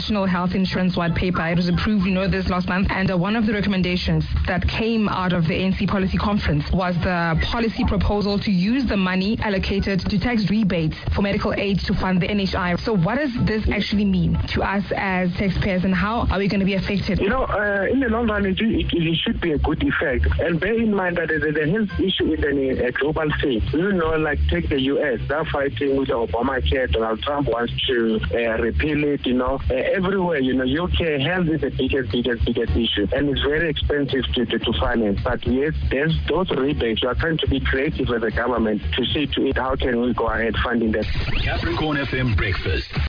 National Health Insurance White Paper. It was approved, this last month. And one of the recommendations that came out of the ANC policy conference was the policy proposal to use the money allocated to tax rebates for medical aid to fund the NHI. So what does this actually mean to us as taxpayers, and how are we going to be affected? In the long run, it should be a good effect. And bear in mind that the health issue is a global thing. Like take the US, they're fighting with the Obamacare. Donald Trump wants to repeal it. Everywhere, UK health is the biggest issue, and it's very expensive to finance. But yes, there's those rebates. We are trying to be creative as a government to see to it how can we go ahead funding that. Capricorn FM Breakfast.